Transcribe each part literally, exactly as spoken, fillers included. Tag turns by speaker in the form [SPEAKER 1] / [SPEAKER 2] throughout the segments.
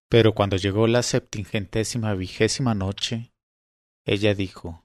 [SPEAKER 1] Pero cuando llegó la septingentésima vigésima noche, ella dijo: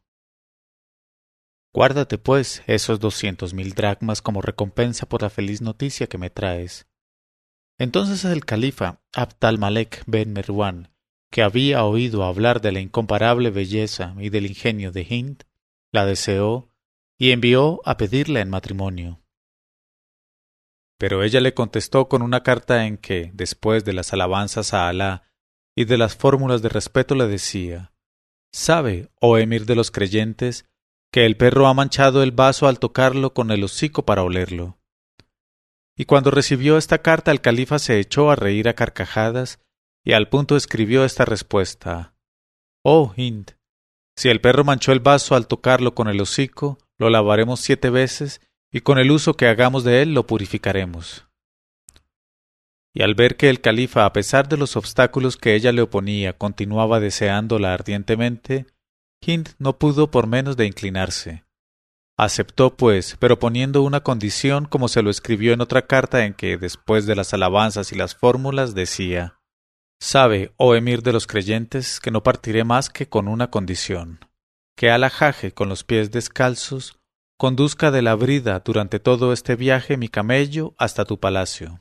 [SPEAKER 1] Guárdate, pues, esos doscientos mil dracmas como recompensa por la feliz noticia que me traes. Entonces el califa Abd al-Malek ben Marwán, que había oído hablar de la incomparable belleza y del ingenio de Hind, la deseó y envió a pedirla en matrimonio. Pero ella le contestó con una carta en que, después de las alabanzas a Alá y de las fórmulas de respeto, le decía: Sabe, oh emir de los creyentes, que el perro ha manchado el vaso al tocarlo con el hocico para olerlo. Y cuando recibió esta carta, el califa se echó a reír a carcajadas y al punto escribió esta respuesta: Oh Hind, si el perro manchó el vaso al tocarlo con el hocico, lo lavaremos siete veces y con el uso que hagamos de él lo purificaremos. Y al ver que el califa, a pesar de los obstáculos que ella le oponía, continuaba deseándola ardientemente, Hind no pudo por menos de inclinarse. Aceptó, pues, pero poniendo una condición, como se lo escribió en otra carta en que, después de las alabanzas y las fórmulas, decía: Sabe, oh emir de los creyentes, que no partiré más que con una condición: que Al-Hajj, con los pies descalzos, conduzca de la brida durante todo este viaje mi camello hasta tu palacio.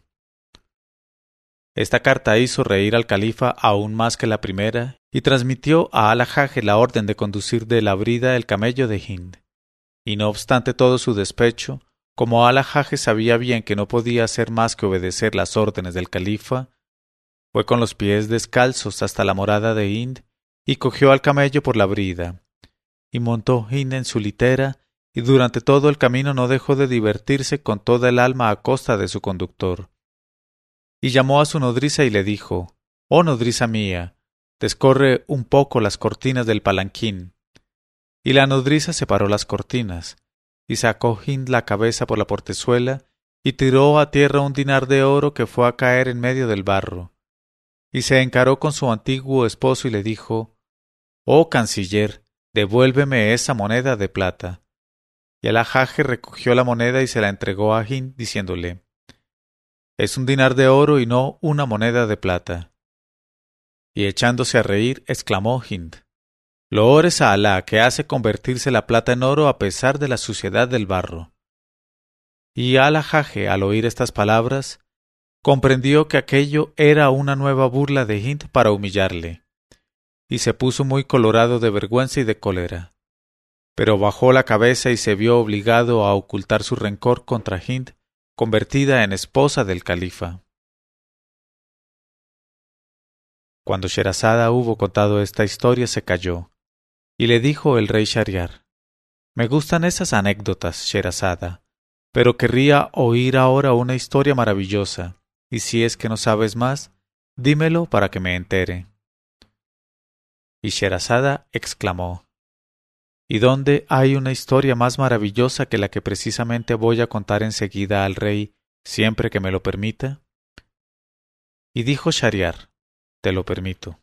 [SPEAKER 1] Esta carta hizo reír al califa aún más que la primera y transmitió a Al-Hajj la orden de conducir de la brida el camello de Hind. Y no obstante todo su despecho, como Al-Hajj sabía bien que no podía hacer más que obedecer las órdenes del califa, fue con los pies descalzos hasta la morada de Hind y cogió al camello por la brida. Y montó Hind en su litera, y durante todo el camino no dejó de divertirse con toda el alma a costa de su conductor. Y llamó a su nodriza y le dijo: Oh nodriza mía, descorre un poco las cortinas del palanquín. Y la nodriza separó las cortinas, y sacó Hind la cabeza por la portezuela, y tiró a tierra un dinar de oro que fue a caer en medio del barro. Y se encaró con su antiguo esposo y le dijo: Oh canciller, devuélveme esa moneda de plata. Y Al-Hajj recogió la moneda y se la entregó a Hind, diciéndole: Es un dinar de oro y no una moneda de plata. Y echándose a reír, exclamó Hind: Loores a Alá, que hace convertirse la plata en oro a pesar de la suciedad del barro. Y Al-Hajj, al oír estas palabras, comprendió que aquello era una nueva burla de Hind para humillarle, y se puso muy colorado de vergüenza y de cólera. Pero bajó la cabeza y se vio obligado a ocultar su rencor contra Hind, convertida en esposa del califa. Cuando Sherazada hubo contado esta historia, se calló, y le dijo el rey Shahriar: Me gustan esas anécdotas, Sherazada, pero querría oír ahora una historia maravillosa, y si es que no sabes más, dímelo para que me entere. Y Sherazada exclamó: ¿Y dónde hay una historia más maravillosa que la que precisamente voy a contar enseguida al rey, siempre que me lo permita? Y dijo Shahriar: Te lo permito.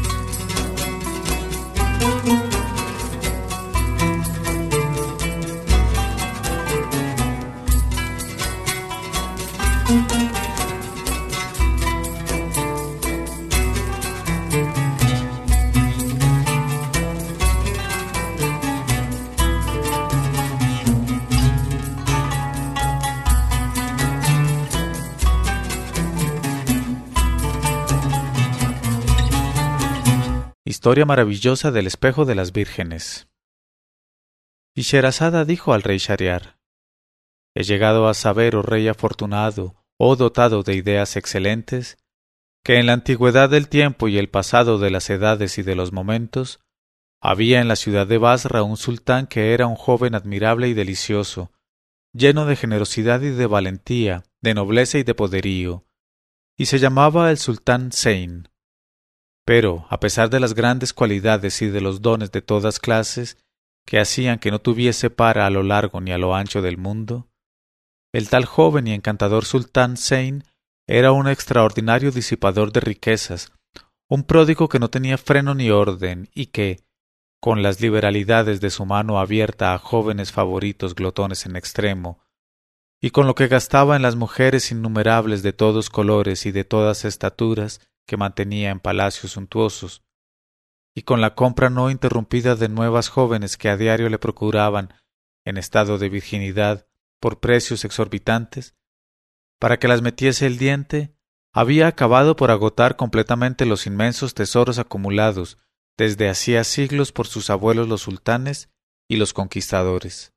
[SPEAKER 1] Historia maravillosa del espejo de las vírgenes. Y Sherazada dijo al rey Shahriar: He llegado a saber, oh rey afortunado, oh dotado de ideas excelentes, que en la antigüedad del tiempo y el pasado de las edades y de los momentos, había en la ciudad de Basra un sultán que era un joven admirable y delicioso, lleno de generosidad y de valentía, de nobleza y de poderío, y se llamaba el sultán Zeyn. Pero, a pesar de las grandes cualidades y de los dones de todas clases, que hacían que no tuviese par a lo largo ni a lo ancho del mundo, el tal joven y encantador sultán Zeyn era un extraordinario disipador de riquezas, un pródigo que no tenía freno ni orden y que, con las liberalidades de su mano abierta a jóvenes favoritos glotones en extremo, y con lo que gastaba en las mujeres innumerables de todos colores y de todas estaturas, que mantenía en palacios suntuosos, y con la compra no interrumpida de nuevas jóvenes que a diario le procuraban, en estado de virginidad, por precios exorbitantes, para que las metiese el diente, había acabado por agotar completamente los inmensos tesoros acumulados desde hacía siglos por sus abuelos los sultanes y los conquistadores.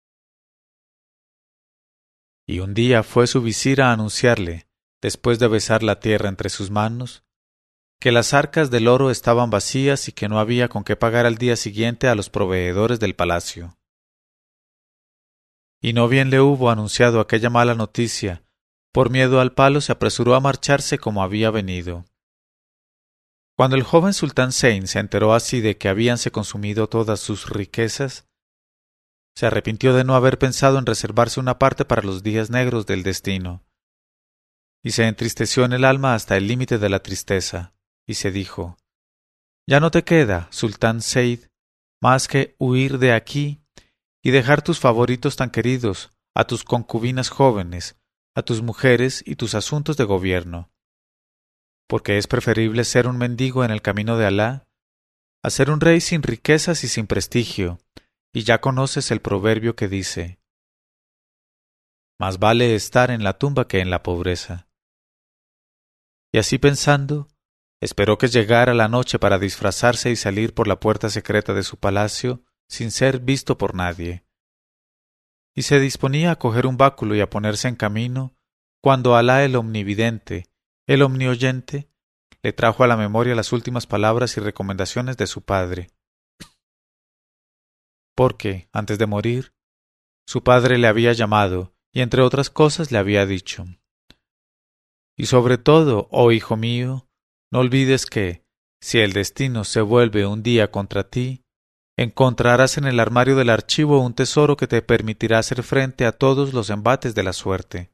[SPEAKER 1] Y un día fue su visir a anunciarle, después de besar la tierra entre sus manos, que las arcas del oro estaban vacías y que no había con qué pagar al día siguiente a los proveedores del palacio. Y no bien le hubo anunciado aquella mala noticia, por miedo al palo se apresuró a marcharse como había venido. Cuando el joven sultán Zeyn se enteró así de que habíanse consumido todas sus riquezas, se arrepintió de no haber pensado en reservarse una parte para los días negros del destino, y se entristeció en el alma hasta el límite de la tristeza, y se dijo: «Ya no te queda, sultán Zeyd, más que huir de aquí y dejar tus favoritos tan queridos, a tus concubinas jóvenes, a tus mujeres y tus asuntos de gobierno, porque es preferible ser un mendigo en el camino de Alá a ser un rey sin riquezas y sin prestigio, y ya conoces el proverbio que dice: más vale estar en la tumba que en la pobreza». Y así pensando, esperó que llegara la noche para disfrazarse y salir por la puerta secreta de su palacio sin ser visto por nadie. Y se disponía a coger un báculo y a ponerse en camino, cuando Alá el omnividente, el omnioyente, le trajo a la memoria las últimas palabras y recomendaciones de su padre. Porque, antes de morir, su padre le había llamado y entre otras cosas le había dicho: «Y sobre todo, oh hijo mío, no olvides que, si el destino se vuelve un día contra ti, encontrarás en el armario del archivo un tesoro que te permitirá hacer frente a todos los embates de la suerte».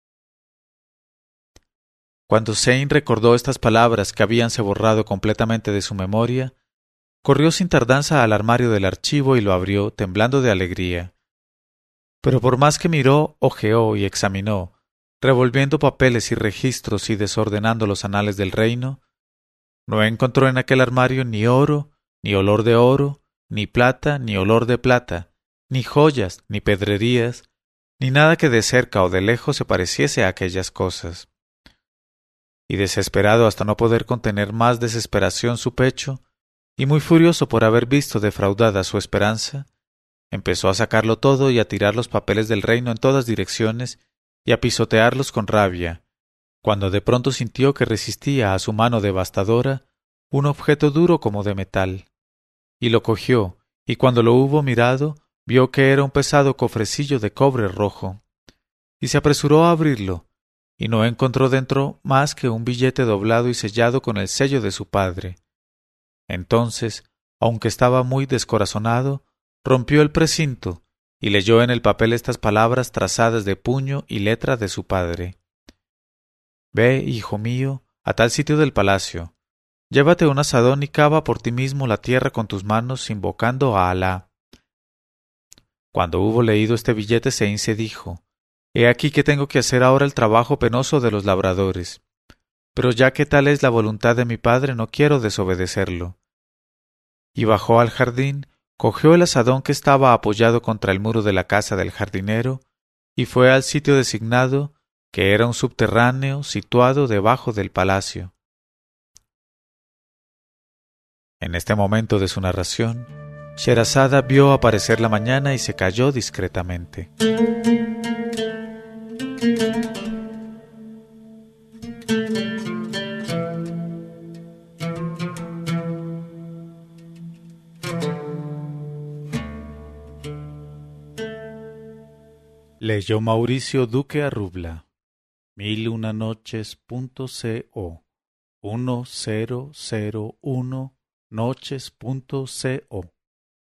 [SPEAKER 1] Cuando Zeyn recordó estas palabras que habíanse borrado completamente de su memoria, corrió sin tardanza al armario del archivo y lo abrió, temblando de alegría. Pero por más que miró, hojeó y examinó, revolviendo papeles y registros y desordenando los anales del reino, no encontró en aquel armario ni oro, ni olor de oro, ni plata, ni olor de plata, ni joyas, ni pedrerías, ni nada que de cerca o de lejos se pareciese a aquellas cosas. Y desesperado hasta no poder contener más desesperación su pecho, y muy furioso por haber visto defraudada su esperanza, empezó a sacarlo todo y a tirar los papeles del reino en todas direcciones y a pisotearlos con rabia, cuando de pronto sintió que resistía a su mano devastadora un objeto duro como de metal, y lo cogió, y cuando lo hubo mirado, vio que era un pesado cofrecillo de cobre rojo, y se apresuró a abrirlo, y no encontró dentro más que un billete doblado y sellado con el sello de su padre. Entonces, aunque estaba muy descorazonado, rompió el precinto y leyó en el papel estas palabras trazadas de puño y letra de su padre: «Ve, hijo mío, a tal sitio del palacio. Llévate un azadón y cava por ti mismo la tierra con tus manos, invocando a Alá». Cuando hubo leído este billete, Zeyn se dijo: «He aquí que tengo que hacer ahora el trabajo penoso de los labradores. Pero ya que tal es la voluntad de mi padre, no quiero desobedecerlo». Y bajó al jardín, cogió el azadón que estaba apoyado contra el muro de la casa del jardinero, y fue al sitio designado, que era un subterráneo situado debajo del palacio. En este momento de su narración, Sherazada vio aparecer la mañana y se calló discretamente. Leyó Mauricio Duque Arrubla. Mil una noches punto co. uno cero cero uno noches punto co.